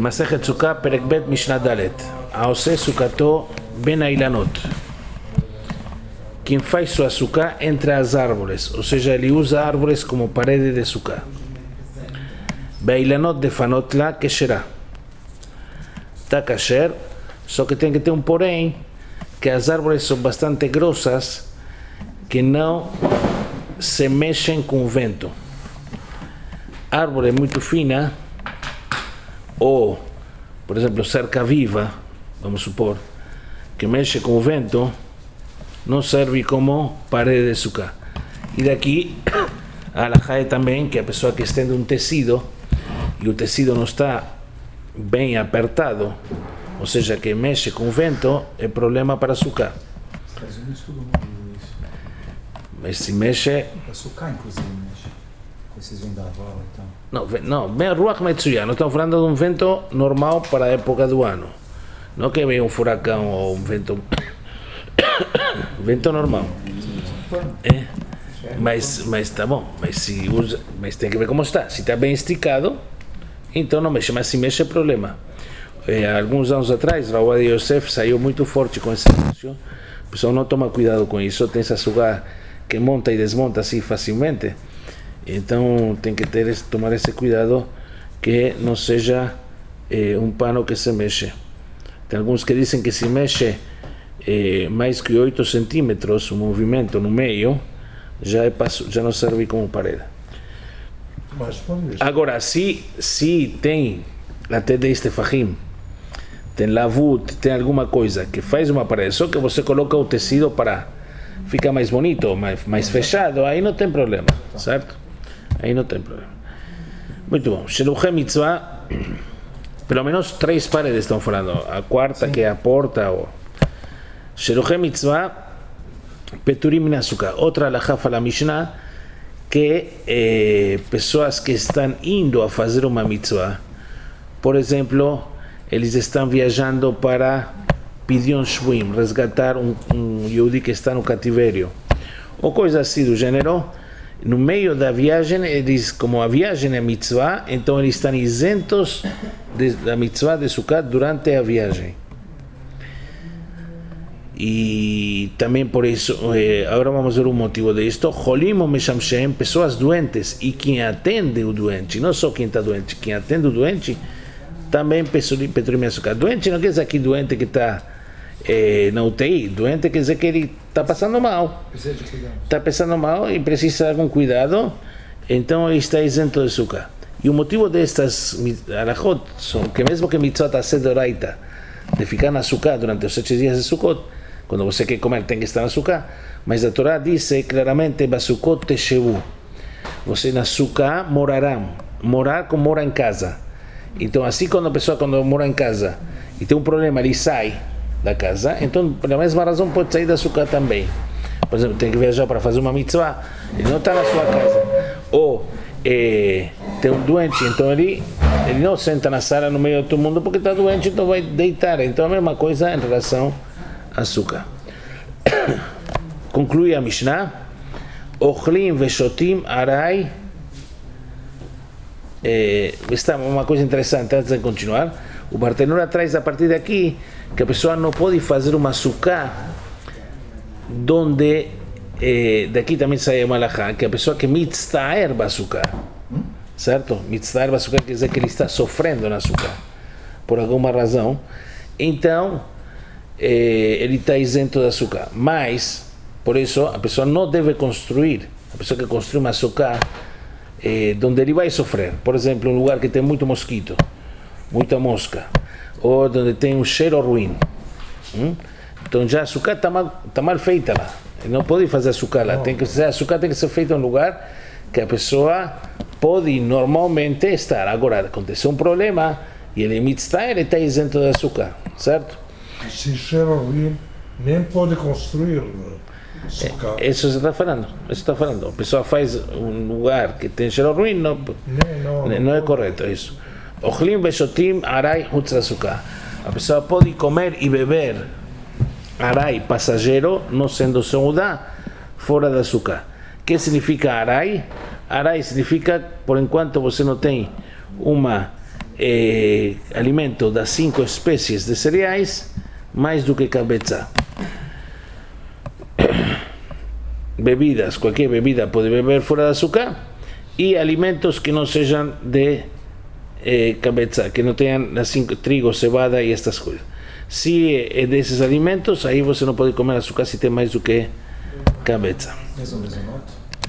Masechet Sukkah, Perek Bet, Mishnah Dalet. Aose Sukkato Ben Ailanot. Quem faz sua Sukkah entre as árvores, ou seja, ele usa árvores como parede de Sukkah. Beilanot de Fanotla, Kesherá. Está kasher, só que tem que ter um porém, que as árvores são bastante grossas, que não se mexem com o vento. Árvore muito fina, ou, por exemplo, cerca viva, vamos supor, que mexe com o vento, não serve como parede de Sukkah. E daqui, a halakha é também que a pessoa que estende um tecido, e o tecido não está bem apertado, ou seja, que mexe com o vento, é problema para Sukkah. Estados Unidos tudo mundo isso. Mas se mexe... Para Sukkah, inclusive, mexe. Com esses vendaval e tal. Não, Ruach Metsuya, nós estamos falando de um vento normal para a época do ano. Não que venha um furacão ou um vento... vento normal. É. Mas tá bom, mas tem que ver como está. Se está bem esticado, então não mexe, mas se mexe é problema. Alguns anos atrás, Rav Yosef saiu muito forte com esse anúncio. O pessoal não toma cuidado com isso, tem essa suga que monta e desmonta assim facilmente. Então tem que tomar esse cuidado que não seja um pano que se mexe. Tem alguns que dizem que se mexe mais que 8 centímetros, o movimento no meio, já não serve como parede. Agora, se tem até de estefahim, tem lavut, tem alguma coisa que faz uma parede, só que você coloca o tecido para ficar mais bonito, mais fechado, aí não tem problema, certo? Aí não tem problema. Muito bom. Sheluche mitzvah, pelo menos 3 paredes estão falando. A quarta, que é a porta, ou Sheluche mitzvah, peturim min Sukkah. Outra halakha fala Mishnah, que pessoas que estão indo a fazer uma mitzvah, por exemplo, eles estão viajando para Pidyon Shvuim, resgatar um Yehudi que está no cativeiro, ou coisa assim do gênero. No meio da viagem, eles, como a viagem é mitzvah, então eles estão isentos da mitzvah de Sukkah durante a viagem. E também por isso, agora vamos ver o motivo disto. Cholim ou meshamshem, pessoas doentes, e quem atende o doente, não só quem está doente, quem atende o doente, também peturim min Sukkah. Doente não quer dizer que doente que está na UTI, doente quer dizer que ele está passando mal. Está passando mal e precisa de algum cuidado, então ele está isento de Sukkah. E o motivo destas halachot são que mesmo que mitzvah está sendo oraita, de ficar na Sukkah durante os 7 dias de Sukkot, quando você quer comer tem que estar na Sukkah, mas a Torá diz claramente, Basukot teshevu, você na Sukkah morarão, morar como mora em casa. Então assim quando a pessoa quando mora em casa e tem um problema, ele sai da casa, então pela mesma razão pode sair da Sukkah também. Por exemplo, tem que viajar para fazer uma mitzvah, ele não está na sua casa, ou tem um doente, então ele não senta na sala no meio de todo mundo porque está doente, então vai deitar. Então a mesma coisa em relação a Sukkah. Conclui a Mishnah, Ochlim veshotim arai. Está uma coisa interessante antes de continuar. O Bartenura traz a partir daqui que a pessoa não pode fazer uma Sukkah donde daqui também sai uma halakha, que a pessoa que mitztaer basukkah, certo? Mitztaer basukkah quer dizer que ele está sofrendo na Sukkah por alguma razão, então ele está isento da Sukkah. Mas por isso a pessoa não deve construir, a pessoa que construi uma Sukkah onde ele vai sofrer, por exemplo, um lugar que tem muito mosquito, muita mosca, ou onde tem um cheiro ruim, então já a Sukkah está mal feita lá. Ele não pode fazer Sukkah lá. A Sukkah tem que ser feita em um lugar que a pessoa pode normalmente estar. Agora, aconteceu um problema e ele ele está isento da Sukkah, certo? Se cheiro ruim, nem pode construir Sukkah. Isso você está falando. A pessoa faz um lugar que tem cheiro ruim, não é correto isso. Ochlim veshotim arai hutz Sukkah. A pessoa pode comer e beber arai, passageiro, não sendo seudá, fora da Sukkah. O que significa arai? Arai significa, por enquanto você não tem uma alimento das 5 espécies de cereais, mais do que cabeça. Bebidas, qualquer bebida pode beber fora de açúcar, e alimentos que não sejam de cabeça, que não tenham trigo, cevada e estas coisas. Se é desses alimentos, aí você não pode comer açúcar se tem mais do que cabeça. Mesmo mezonot?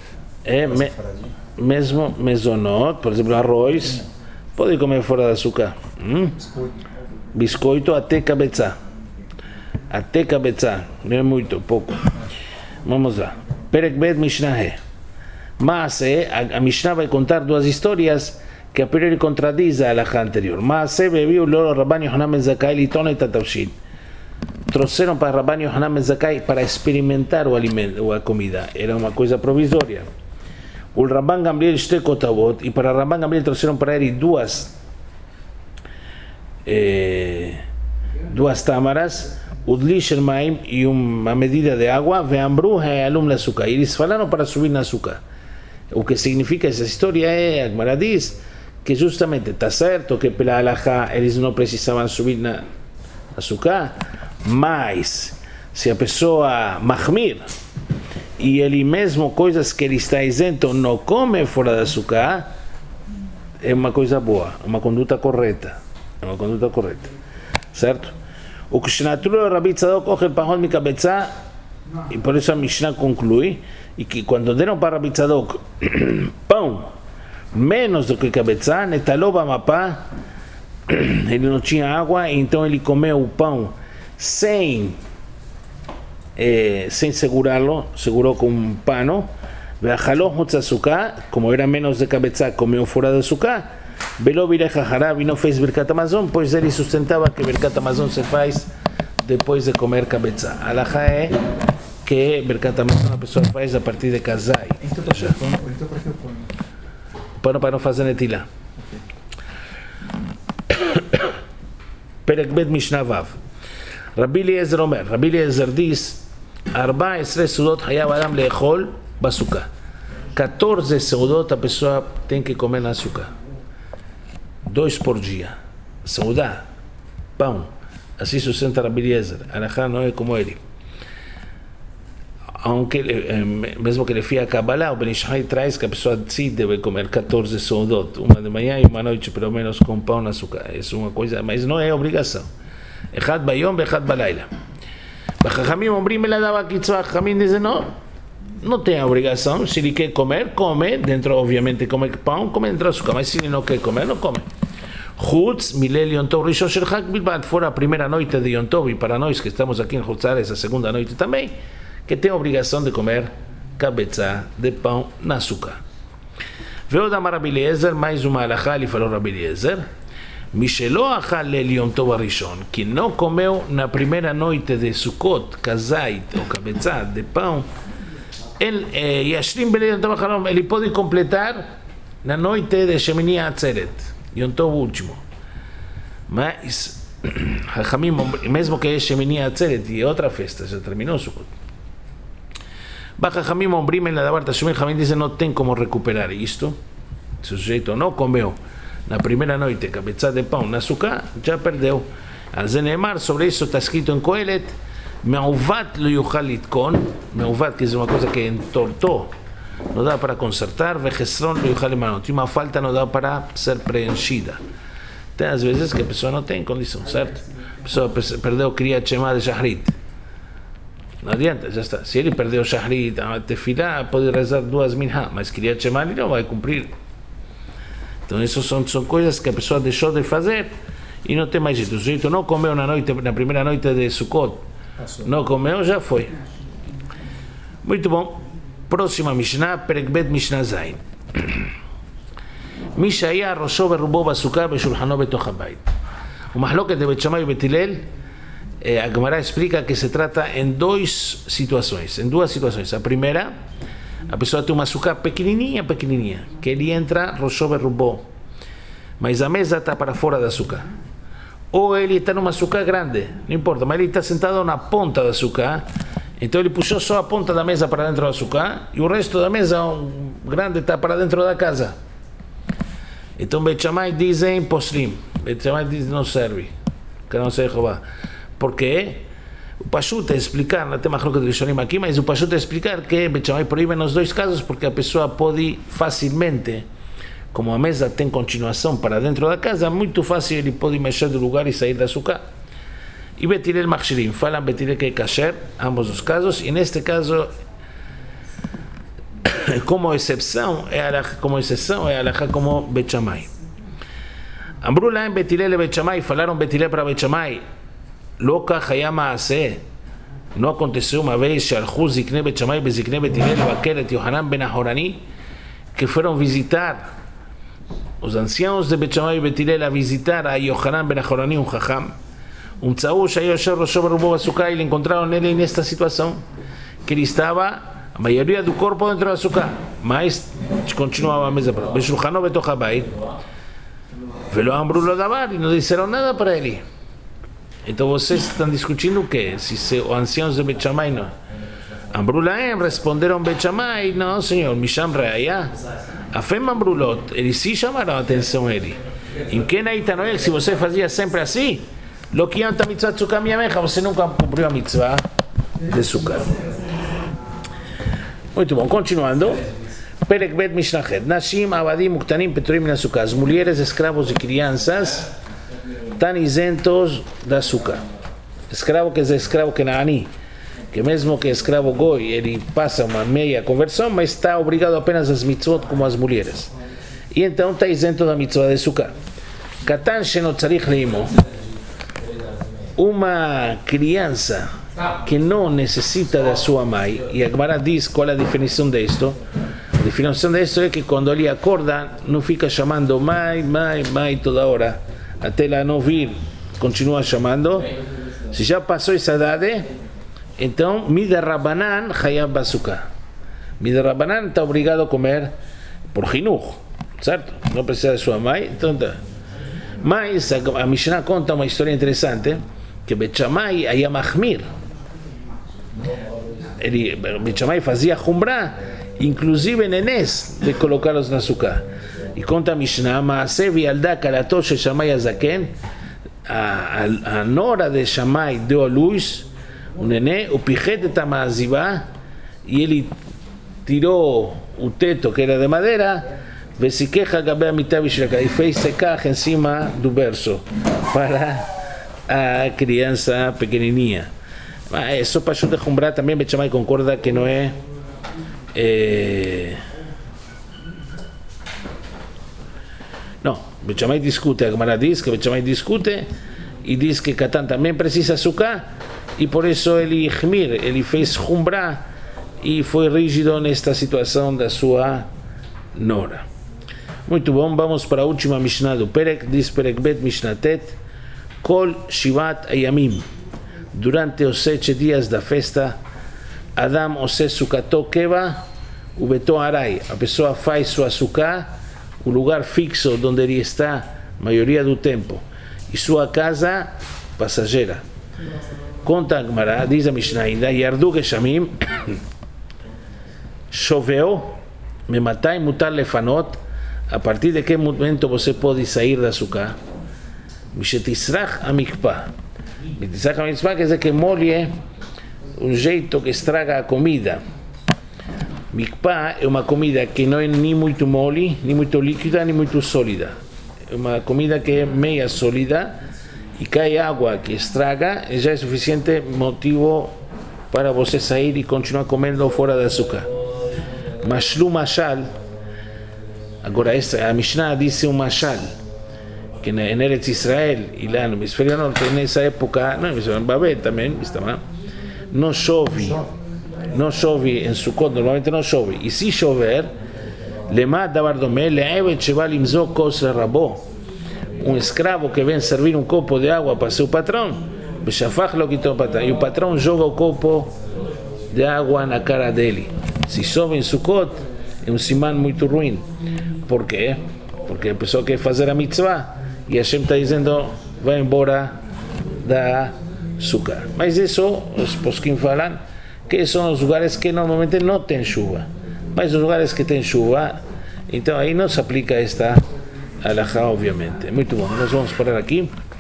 Mesmo mezonot, por exemplo, arroz, pode comer fora de açúcar. Biscoito até cabeça. Até cabeça, não é muito, pouco. Vamos lá. Perek Bet Mishnah He. Mas a Mishnah vai contar duas histórias que a priori contradiz a alahá anterior. Mas bebiu o loro Rabban Yohanan ben Zakkai litone tatavshin. Trouxeram para Rabban Yohanan ben Zakkai para experimentar o alimento ou a comida. Era uma coisa provisória. O Rabban Gamliel shte kotavot, e para Rabban Gamliel trouxeram para ele duas tâmaras, udli shel maim, e uma medida de água, ve'amru ha'alum l'azúcar. E eles falaram para subir no açúcar. O que significa essa história a Gemara diz que justamente está certo que pela alahá eles não precisavam subir na açúcar, mas se a pessoa mahmir e ele mesmo coisas que ele está isento não come fora de açúcar, é uma coisa boa, uma conduta correta, certo? O que Shnaturu Rabi Tzadok ochel pahot mi cabeça, e por isso a Mishnah conclui, e que quando deram para Rabi Tzadok pão menos do que cabeça, netalou bamapá, ele não tinha água, então ele comeu o pão sem segurá-lo, segurou com um pano, ve'achalou hutz açúcar, como era menos de cabeça, comeu fora de açúcar, veló virech hacharav, e não fez Birkat Hamazon, pois ele sustentava que Birkat Hamazon se faz depois de comer cabeça. A alahá é que Birkat Hamazon a pessoa faz a partir de casai. Então para que o pano? Pano para não fazer netilá. Perek Bet Mishnah Vav. Rabbi Eliezer Omer, Rabbi Eliezer diz, 14 סעודות חייב אדם לאכול בסוכה. 14 סעודות a pessoa tem que comer na açúcar. 2 por dia. Saudá, pão. Assim sustenta Rabbi Eliezer. Alahá não é como ele. Aunque, mesmo que ele fia a Kabbalah, o Ben Ishai traz que a pessoa sim deve comer 14 saudot, uma de manhã e uma noite, pelo menos, com pão na açúcar. Isso é uma coisa, mas não é obrigação. Echad bayom, echad balayla. Bachachamim ombrim ela dava kitzvah. Chachamim dizem não tem a obrigação. Se ele quer comer, come. Dentro, obviamente, come pão, come dentro açúcar. Mas se ele não quer comer, não come. Chutz milel Yom Tov rishon shel Chag bilbad. Fora a primeira noite de Yom Tov, e para nós que estamos aqui em Chutzar, essa segunda noite também, que tem a obrigação de comer cabeça de pão na açúcar. Veio da Rabbi Eliezer, mais uma alahá, ele falou Rabbi Eliezer, Mishelo achal lel Yom Tov arishon, que não comeu na primeira noite de Sukkot, kazait, ou cabeça de pão, ele pode completar na noite de Shemini Atzeret, Yom Tov último. Mas, mesmo que é Shemini Atzeret e outra festa, já terminou Sukkot. Bachachamim ombrim en la davar tashumim, Jamim diz não tem como recuperar isto. Se o sujeito não comeu na primeira noite cabeça de pão na açúcar, já perdeu. Al Zenemar, sobre isso está escrito em Kohelet, Meuvat lo yuchal litkon, Meuvat, que é uma coisa que entortou, não dá para consertar, Vechesron lo yuchal limanot, uma falta não dá para ser preenchida. Tem às vezes que a pessoa não tem condição, certo? A pessoa perdeu Kriyat Shema de Shahrit. Não adianta, já está. Se ele perdeu o Shahrit, a Tefilá, pode rezar 2 minhá, mas Kriyat Shema ele não vai cumprir. Então, isso são coisas que a pessoa deixou de fazer e não tem mais jeito. O sujeito não comeu na primeira noite de Sukkot, não comeu, já foi. Muito bom. Próxima Mishnah, Perek Bet Mishnah Zayin. מי שהיה ראשו ורובו בסוכה בשולחנו בתוך הבית. ומחלוקת בבית שמאי ובית הלל, a Gemara explica que se trata em duas situações. A primeira, a pessoa tem uma açúcar pequenininha, que ele entra roshov e rubó, mas a mesa está para fora da açúcar. Ou ele está numa açúcar grande, não importa, mas ele está sentado na ponta da açúcar, então ele puxou só a ponta da mesa para dentro do açúcar e o resto da mesa grande está para dentro da casa. Então Bet Shammai dizem poslim, Bet Shammai diz não serve, que não serve Jeová. Por quê? O Pashut é explicar, não tem mais louca de Rishonim aqui, mas o Pashut é explicar que Bet Shammai proíbe nos dois casos porque a pessoa pode facilmente, como a mesa tem continuação para dentro da casa, muito fácil ele pode mexer do lugar e sair da sucá. E Bet Hillel Machshirim, falam Bet Hillel que é kasher, ambos os casos, e neste caso, como exceção, é alahá como Bet Shammai. Amru lahem Bet Hillel e Bet Shammai, falaram Bet Hillel para Bet Shammai, לא כך היה מעשה, לא aconteceu uma vez שהלכו זקני בית שמאי בזקני בית הלל לבקר את יוחנן בן החורני, que foram visitar os anciãos de בית שמאי ובית הלל a visitar a יוחנן בן החורני, חכם, ומצאו שהיה יושב ראשו ברובו בסוכה, e encontraram nele nesta situação, que ele estava, a maioria do corpo dentro da sucá, mas continuava a mesa para בשולחנו בתוך הבית, ולא אמרו לו דבר, e não disseram nada para ele. Então vocês estão discutindo o quê? Se os anciãos de Bet Shammai não. Amru lahem, responderam Bet Shammai, não senhor, Misham Reaya. Afem Amrulot, eles sim chamaram a atenção ele. Em que naita Noel, se você fazia sempre assim, lo que anta mitzvah tzukah miamecha, você nunca cumpriu a mitzvah de sukkah. Muito bom, continuando. Perek Bet Mishnachet. Nashim, Abadim, Uktanim, Peturim na sukkah. As mulheres, escravos e crianças estão isentos da sucá. Escravo que é escravo Kenaani, que mesmo que é escravo goi, ele passa uma meia conversão, mas está obrigado apenas às mitzvot como as mulheres. E então está isento da mitzvah de sucá. Katan sheno tzarich leimo, uma criança que não necessita da sua mãe, e a Gemara diz qual é a definição disto. A definição disto é que quando ele acorda, não fica chamando mãe, mãe, mãe toda hora, até ela não vir, continua chamando. Se já passou essa idade, então Mida Rabanan Hayab Basuka. Mida Rabanan está obrigado a comer por Hinuch, certo? Não precisa de sua mãe. Então tá. Mas a Mishnah conta uma história interessante, que Bet Shammai ia Mahmir. Bet Shammai fazia Humrah, inclusive nenés, de colocá-los na sucá. E conta a Mishnah, Maaseh v'yalda kalato shel Shammai hazaken, a nora de Shammai deu a luz um nenê, o pichet et ha'ma'azivah, e ele tirou o teto que era de madeira, vesikecha gabe hamitat b'shvila, e fez secar em cima do berço para a criança pequenininha. Mas isso para de Humrah também Bet Shammai concorda que não é não, Bet Shammai discute, a Gemara diz que Bet Shammai discute e diz que Katan também precisa sucá, e por isso ele fez Humrah e foi rígido nesta situação da sua nora. Muito bom, vamos para a última Mishnah do Perek, diz Perek Bet Mishnatet, Kol Shivat Ayamim, durante os 7 dias da festa, Adam ose sukato keva, o beto arai, a pessoa faz sua sucá, o lugar fixo onde ele está a maioria do tempo, e sua casa passageira. Conta a Gemara, diz a Mishnah ainda, Yardu Geshamim, choveu, me matai mutar lefanot, a partir de que momento você pode sair da sucá? Mishetisrach amikpah. Mishetisrach amikpah quer dizer que molhe um jeito que estraga a comida. Mikpah é uma comida que não é nem muito mole, nem muito líquida, nem muito sólida. É uma comida que é meia sólida e cai água que estraga, e já é suficiente motivo para você sair e continuar comendo fora da açúcar. Mashlu mashal, agora a Mishnah disse um mashal, que em Eretz Israel e lá no hemisfério norte, nessa época, não, em Babel também, não chove em Sukkot, normalmente não chove, e se chover, Lemad davar domé, le'evet sheba limzok kos lerabo, escravo que vem servir um copo de água para seu patrão, beshafach lo quitou o patrão, e o patrão joga o copo de água na cara dele. Se chove em Sukkot, é um siman muito ruim. Por quê? Porque a pessoa quer fazer a mitzvah, e Hashem está dizendo, vai embora da sukkah. Mas isso, os poskim falam, que são os lugares que normalmente não tem chuva. Mas os lugares que tem chuva, então aí não se aplica esta Alajá, obviamente. Muito bom, nós vamos parar aqui.